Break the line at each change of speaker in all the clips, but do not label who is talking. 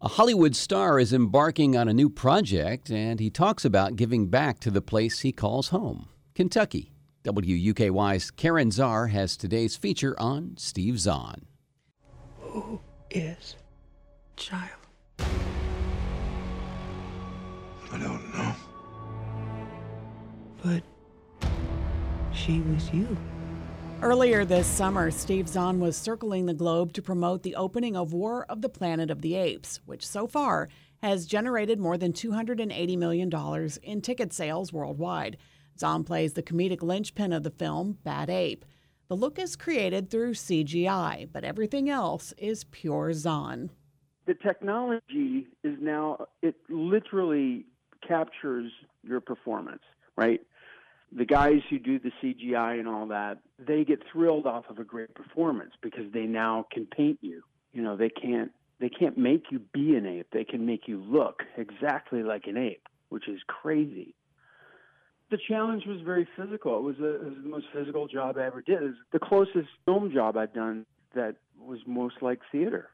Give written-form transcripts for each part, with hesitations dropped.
A Hollywood star is embarking on a new project, and he talks about giving back to the place he calls home, Kentucky. WUKY's Karen Czar has today's feature on Steve Zahn.
Who is child?
I don't know.
But she was you.
Earlier this summer, Steve Zahn was circling the globe to promote the opening of War of the Planet of the Apes, which so far has generated more than $280 million in ticket sales worldwide. Zahn plays the comedic linchpin of the film, Bad Ape. The look is created through CGI, but everything else is pure Zahn.
The technology is now, it literally captures your performance, right? The guys who do the CGI and all that, they get thrilled off of a great performance because they now can paint you. You know, they can't make you be an ape. They can make you look exactly like an ape, which is crazy. The challenge was very physical. It was the most physical job I ever did. It was the closest film job I've done that was most like theater.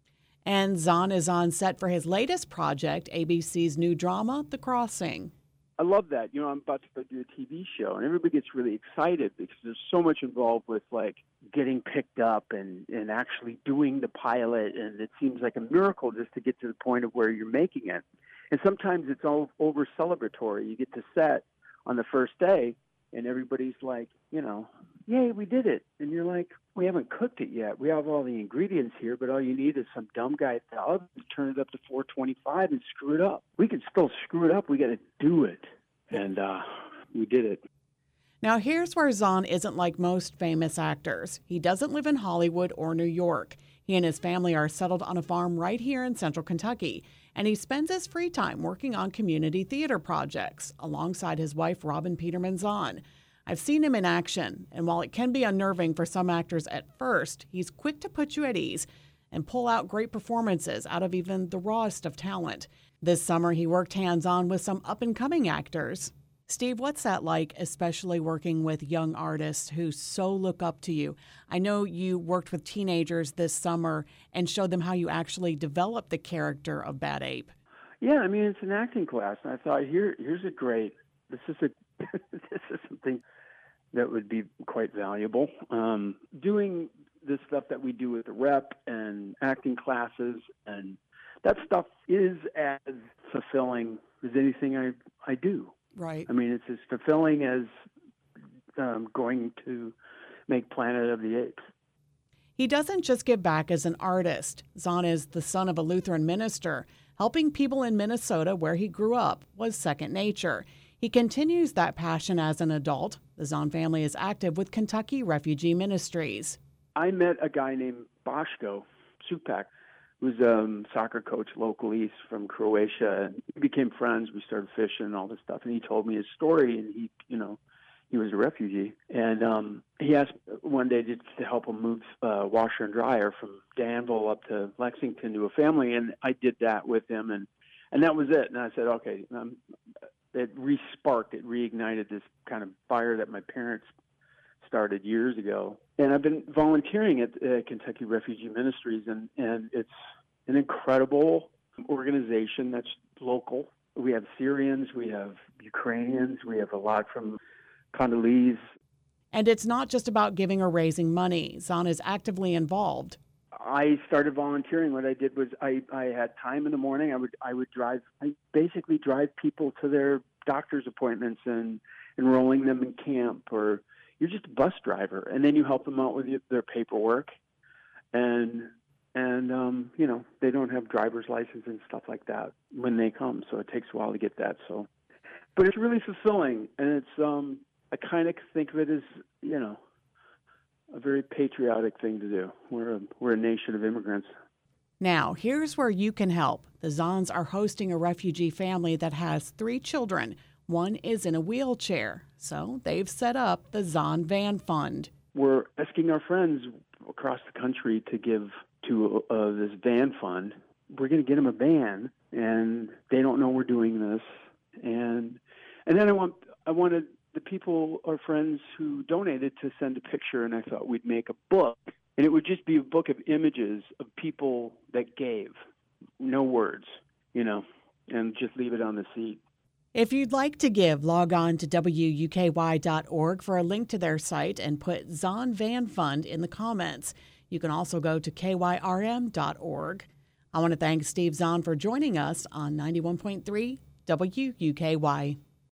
And Zahn is on set for his latest project, ABC's new drama, The Crossing.
I love that. You know, I'm about to do a TV show, and everybody gets really excited because there's so much involved with, like, getting picked up and actually doing the pilot, and it seems like a miracle just to get to the point of where you're making it. And sometimes it's all over celebratory. You get to set on the first day, and everybody's like, you know, yay, we did it. And you're like, we haven't cooked it yet. We have all the ingredients here, but all you need is some dumb guy at the oven to turn it up to 425 and screw it up. We can still screw it up. We got to do it. And we did it.
Now, here's where Zahn isn't like most famous actors. He doesn't live in Hollywood or New York. He and his family are settled on a farm right here in central Kentucky, and he spends his free time working on community theater projects alongside his wife, Robin Peterman Zahn. I've seen him in action, and while it can be unnerving for some actors at first, he's quick to put you at ease and pull out great performances out of even the rawest of talent. This summer, he worked hands-on with some up-and-coming actors. Steve, what's that like, especially working with young artists who so look up to you? I know you worked with teenagers this summer and showed them how you actually developed the character of Bad Ape.
Yeah, I mean, it's an acting class, and I thought, here's a great, this is something that would be quite valuable. Doing the stuff that we do with the rep and acting classes, and that stuff is as fulfilling as anything I do.
Right.
I mean, it's as fulfilling as going to make Planet of the Apes.
He doesn't just give back as an artist. Zahn is the son of a Lutheran minister. Helping people in Minnesota, where he grew up, was second nature. He continues that passion as an adult. The Zahn family is active with Kentucky Refugee Ministries.
I met a guy named Boško Supak, who's a soccer coach locally from Croatia. We became friends. We started fishing and all this stuff. And he told me his story, and he was a refugee. And he asked one day to help him move washer and dryer from Danville up to Lexington to a family, and I did that with him, and that was it. And I said, okay, it reignited this kind of fire that my parents started years ago. And I've been volunteering at Kentucky Refugee Ministries, and it's an incredible organization that's local. We have Syrians, we have Ukrainians, we have a lot from Congolese.
And it's not just about giving or raising money. Zahn is actively involved.
I started volunteering. What I did was I had time in the morning. I basically drive people to their doctor's appointments and enrolling them in camp, or you're just a bus driver, and then you help them out with their paperwork, and they don't have driver's license and stuff like that when they come, so it takes a while to get that. So, but it's really fulfilling, and it's I kind of think of it as a very patriotic thing to do. We're a nation of immigrants.
Now, here's where you can help. The Zahns are hosting a refugee family that has 3 children. One is in a wheelchair, so they've set up the Zahn Van Fund.
We're asking our friends across the country to give to this van fund. We're going to get them a van, and they don't know we're doing this. And then I wanted the people, our friends who donated, to send a picture, and I thought we'd make a book. And it would just be a book of images of people that gave. no words, and just leave it on the seat.
If you'd like to give, log on to WUKY.org for a link to their site and put Zahn Van Fund in the comments. You can also go to KYRM.org. I want to thank Steve Zahn for joining us on 91.3 WUKY.